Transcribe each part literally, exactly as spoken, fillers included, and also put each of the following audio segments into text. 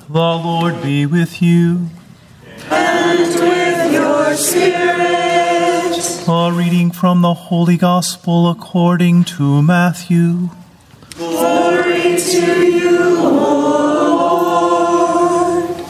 The Lord be with you. And with your spirit. A reading from the Holy Gospel according to Matthew. Glory to you, O Lord.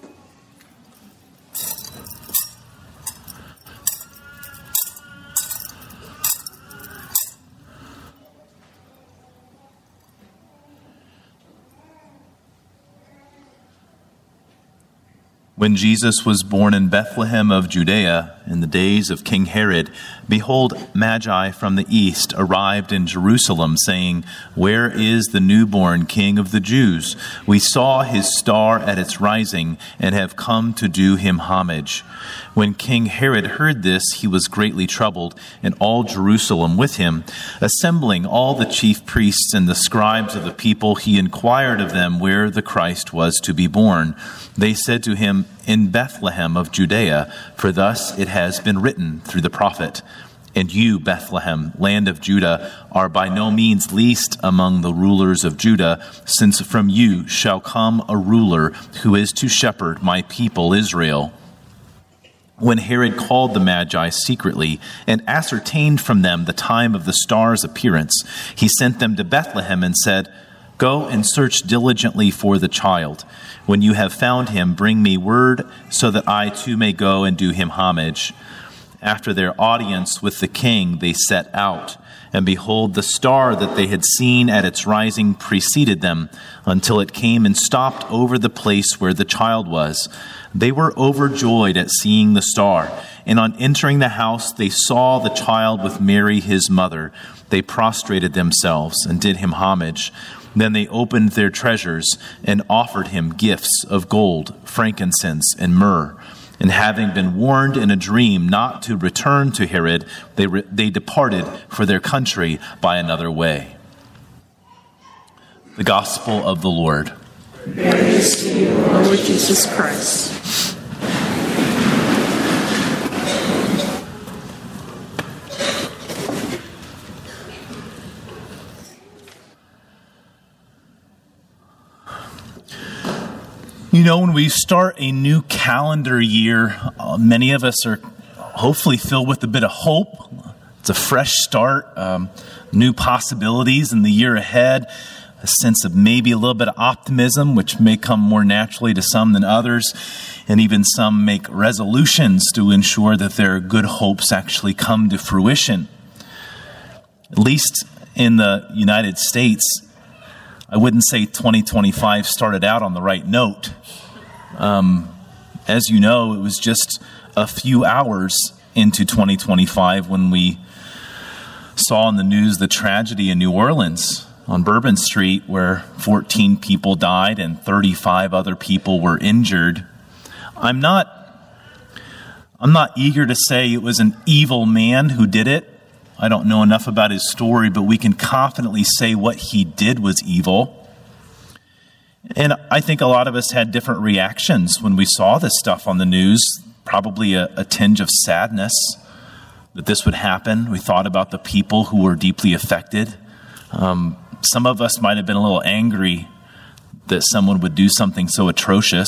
When Jesus was born in Bethlehem of Judea in the days of King Herod, behold, Magi from the east arrived in Jerusalem, saying, "Where is the newborn King of the Jews? We saw his star at its rising and have come to do him homage." When King Herod heard this, he was greatly troubled, and all Jerusalem with him. Assembling all the chief priests and the scribes of the people, he inquired of them where the Christ was to be born. They said to him, "In Bethlehem of Judea, for thus it has been written through the prophet, 'And you, Bethlehem, land of Judah, are by no means least among the rulers of Judah, since from you shall come a ruler who is to shepherd my people Israel.'" When Herod called the Magi secretly and ascertained from them the time of the star's appearance, he sent them to Bethlehem and said, "Go and search diligently for the child. When you have found him, bring me word so that I too may go and do him homage." After their audience with the king, they set out. And behold, the star that they had seen at its rising preceded them until it came and stopped over the place where the child was. They were overjoyed at seeing the star. And on entering the house, they saw the child with Mary, his mother. They prostrated themselves and did him homage. Then they opened their treasures and offered him gifts of gold, frankincense, and myrrh. And having been warned in a dream not to return to Herod, they re- they departed for their country by another way. The Gospel of the Lord. Praise to you, Lord Jesus Christ. You know, when we start a new calendar year, uh, many of us are hopefully filled with a bit of hope. It's a fresh start, um, new possibilities in the year ahead, a sense of maybe a little bit of optimism, which may come more naturally to some than others, and even some make resolutions to ensure that their good hopes actually come to fruition. At least in the United States, I wouldn't say twenty twenty-five started out on the right note. Um, as you know, it was just a few hours into twenty twenty-five when we saw in the news the tragedy in New Orleans on Bourbon Street, where fourteen people died and thirty-five other people were injured. I'm not, I'm not eager to say it was an evil man who did it. I don't know enough about his story, but we can confidently say what he did was evil. And I think a lot of us had different reactions when we saw this stuff on the news, probably a, a tinge of sadness that this would happen. We thought about the people who were deeply affected. Um, some of us might have been a little angry that someone would do something so atrocious.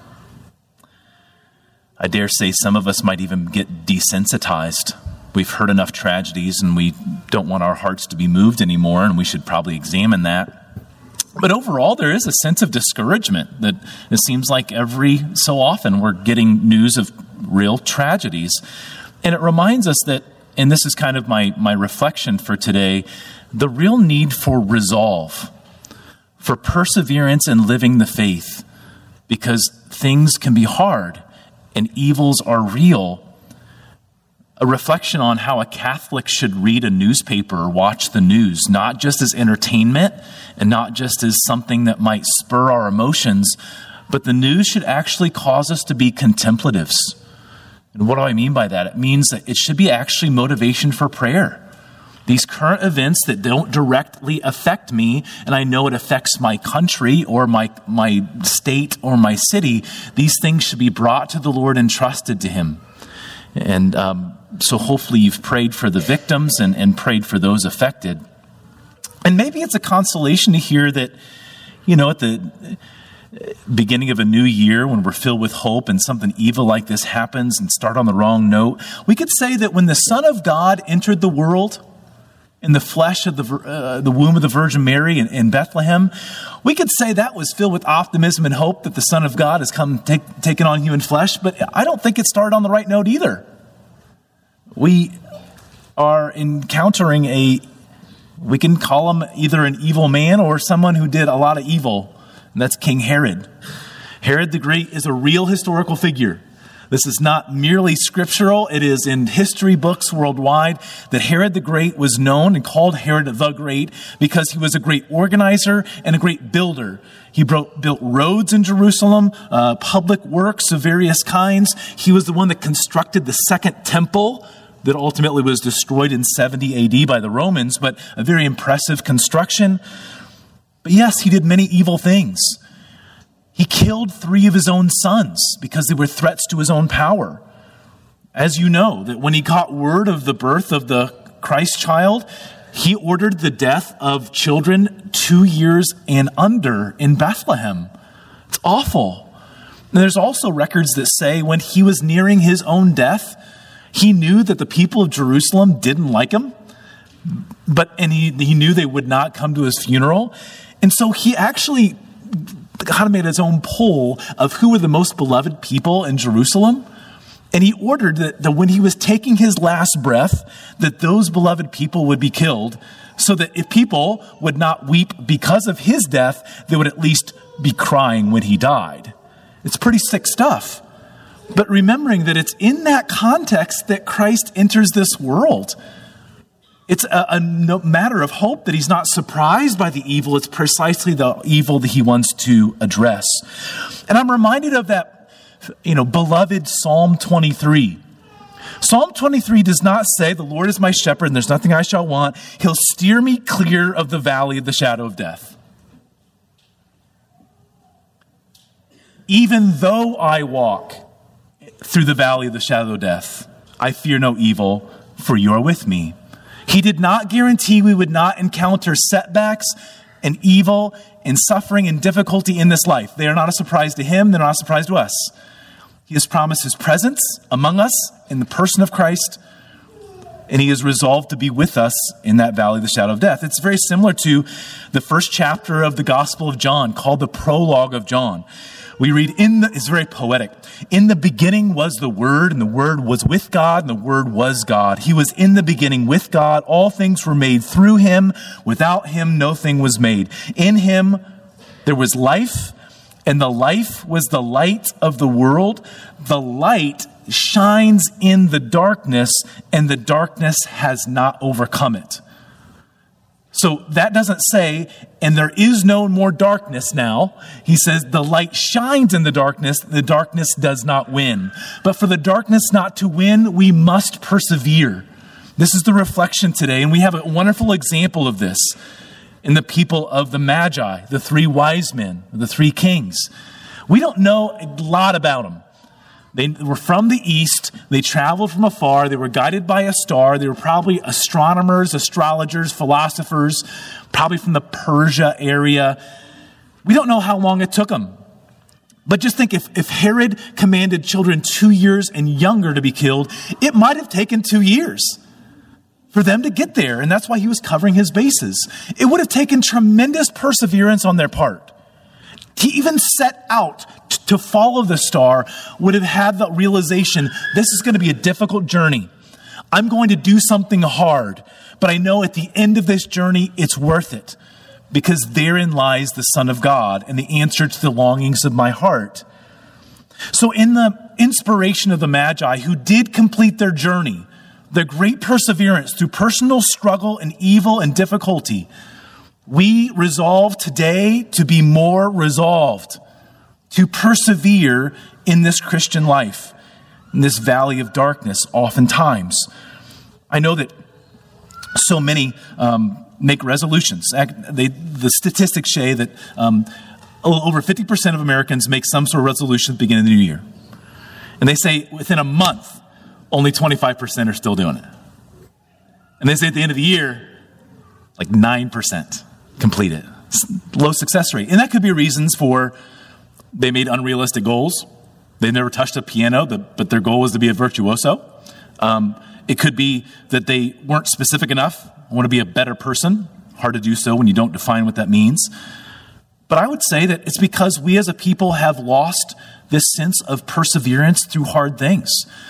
I dare say some of us might even get desensitized. We've heard enough tragedies and we don't want our hearts to be moved anymore, and we should probably examine that. But overall, there is a sense of discouragement that it seems like every so often we're getting news of real tragedies. And it reminds us that, and this is kind of my, my reflection for today, the real need for resolve, for perseverance in living the faith, because things can be hard and evils are real. A reflection on how a Catholic should read a newspaper or watch the news, not just as entertainment and not just as something that might spur our emotions, but the news should actually cause us to be contemplatives. And what do I mean by that? It means that it should be actually motivation for prayer. These current events that don't directly affect me, and I know it affects my country or my, my state or my city, these things should be brought to the Lord and trusted to Him. And um, so hopefully you've prayed for the victims and, and prayed for those affected. And maybe it's a consolation to hear that, you know, at the beginning of a new year when we're filled with hope and something evil like this happens and start on the wrong note, we could say that when the Son of God entered the world in the flesh of the uh, the womb of the Virgin Mary in, in Bethlehem, we could say that was filled with optimism and hope that the Son of God has come take, taken on human flesh. But I don't think it started on the right note either. We are encountering a, we can call him either an evil man or someone who did a lot of evil, and that's King Herod. Herod the Great is a real historical figure. This is not merely scriptural. It is in history books worldwide that Herod the Great was known and called Herod the Great because he was a great organizer and a great builder. He built roads in Jerusalem, uh, public works of various kinds. He was the one that constructed the second temple that ultimately was destroyed in seventy A D by the Romans, but a very impressive construction. But yes, he did many evil things. He killed three of his own sons because they were threats to his own power. As you know, that when he got word of the birth of the Christ child, he ordered the death of children two years and under in Bethlehem. It's awful. And there's also records that say when he was nearing his own death, he knew that the people of Jerusalem didn't like him, but and he, he knew they would not come to his funeral. And so he actually kind of made his own poll of who were the most beloved people in Jerusalem. And he ordered that, that when he was taking his last breath, that those beloved people would be killed, so that if people would not weep because of his death, they would at least be crying when he died. It's pretty sick stuff. But remembering that it's in that context that Christ enters this world. It's a, a matter of hope that he's not surprised by the evil. It's precisely the evil that he wants to address. And I'm reminded of that, you know, beloved Psalm twenty-three. Psalm twenty-three does not say, "The Lord is my shepherd and there's nothing I shall want. He'll steer me clear of the valley of the shadow of death. Even though I walk through the valley of the shadow of death, I fear no evil, for you are with me." He did not guarantee we would not encounter setbacks and evil and suffering and difficulty in this life. They are not a surprise to him. They're not a surprise to us. He has promised his presence among us in the person of Christ, and he is resolved to be with us in that valley of the shadow of death. It's very similar to the first chapter of the Gospel of John, called the Prologue of John. We read, in the, it's very poetic. "In the beginning was the Word, and the Word was with God, and the Word was God. He was in the beginning with God. All things were made through him. Without him, no thing was made. In him there was life, and the life was the light of the world. The light shines in the darkness, and the darkness has not overcome it." So that doesn't say, and there is no more darkness now. He says the light shines in the darkness, the darkness does not win. But for the darkness not to win, we must persevere. This is the reflection today, and we have a wonderful example of this in the people of the Magi, the three wise men, the three kings. We don't know a lot about them. They were from the east. They traveled from afar. They were guided by a star. They were probably astronomers, astrologers, philosophers, probably from the Persia area. We don't know how long it took them. But just think, if, if Herod commanded children two years and younger to be killed, it might have taken two years for them to get there. And that's why he was covering his bases. It would have taken tremendous perseverance on their part. To even set out t- to follow the star would have had the realization, this is going to be a difficult journey. I'm going to do something hard, but I know at the end of this journey, it's worth it, because therein lies the Son of God and the answer to the longings of my heart. So in the inspiration of the Magi, who did complete their journey, their great perseverance through personal struggle and evil and difficulty, we resolve today to be more resolved, to persevere in this Christian life, in this valley of darkness oftentimes. I know that so many um, make resolutions. They, the statistics say that um, over fifty percent of Americans make some sort of resolution at the beginning of the new year. And they say within a month, only twenty-five percent are still doing it. And they say at the end of the year, like nine percent complete it. Low success rate. And that could be reasons for They made unrealistic goals. They never touched a piano, but their goal was to be a virtuoso. Um, it could be that they weren't specific enough. I want to be a better person. Hard to do so when you don't define what that means. But I would say that it's because we as a people have lost this sense of perseverance through hard things.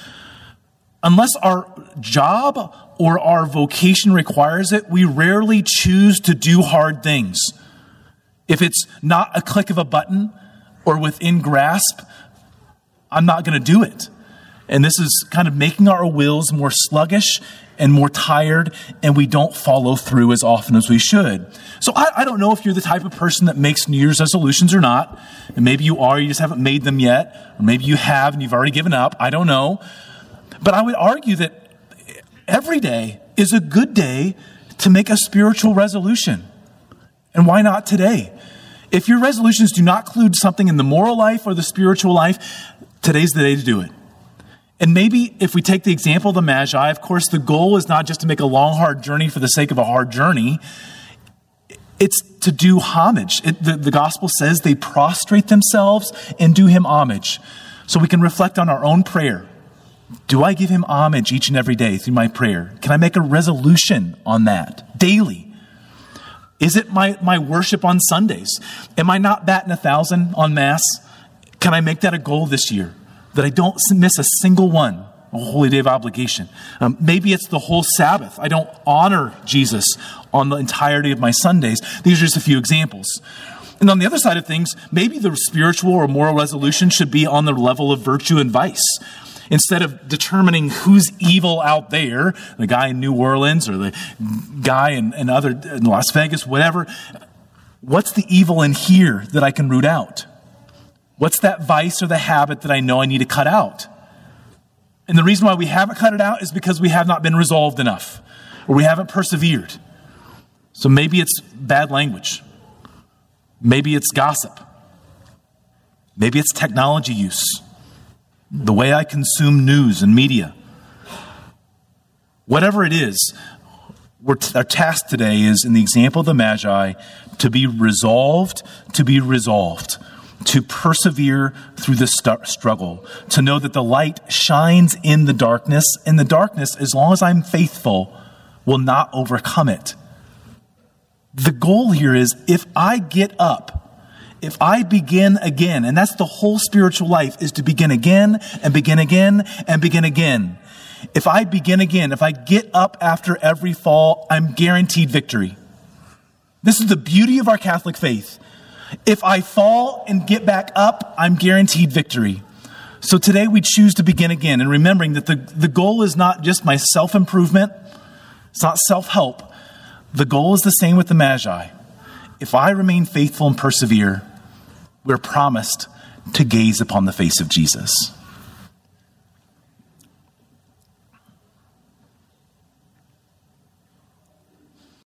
Unless our job or our vocation requires it, we rarely choose to do hard things. If it's not a click of a button or within grasp, I'm not going to do it. And this is kind of making our wills more sluggish and more tired, and we don't follow through as often as we should. So I, I don't know if you're the type of person that makes New Year's resolutions or not. And maybe you are, you just haven't made them yet. Or maybe you have and you've already given up. I don't know. But I would argue that every day is a good day to make a spiritual resolution. And why not today? If your resolutions do not include something in the moral life or the spiritual life, today's the day to do it. And maybe if we take the example of the Magi, of course, the goal is not just to make a long, hard journey for the sake of a hard journey. It's to do homage. It, the, the gospel says they prostrate themselves and do him homage. So we can reflect on our own prayer. Do I give him homage each and every day through my prayer? Can I make a resolution on that daily? Is it my, my worship on Sundays? Am I not batting a thousand on Mass? Can I make that a goal this year? That I don't miss a single one, a holy day of obligation. Um, maybe it's the whole Sabbath. I don't honor Jesus on the entirety of my Sundays. These are just a few examples. And on the other side of things, maybe the spiritual or moral resolution should be on the level of virtue and vice. Instead of determining who's evil out there, the guy in New Orleans or the guy in, in other in Las Vegas, whatever, what's the evil in here that I can root out? What's that vice or the habit that I know I need to cut out? And the reason why we haven't cut it out is because we have not been resolved enough, or we haven't persevered. So maybe it's bad language. Maybe it's gossip. Maybe it's technology use. The way I consume news and media. Whatever it is, we're t- our task today is, in the example of the Magi, to be resolved, to be resolved. To persevere through the st- struggle, to know that the light shines in the darkness, and the darkness, as long as I'm faithful, will not overcome it. The goal here is, if I get up, if I begin again, and that's the whole spiritual life, is to begin again and begin again and begin again. If I begin again, if I get up after every fall, I'm guaranteed victory. This is the beauty of our Catholic faith. If I fall and get back up, I'm guaranteed victory. So today we choose to begin again, and remembering that the, the goal is not just my self-improvement. It's not self-help. The goal is the same with the Magi. If I remain faithful and persevere, we're promised to gaze upon the face of Jesus.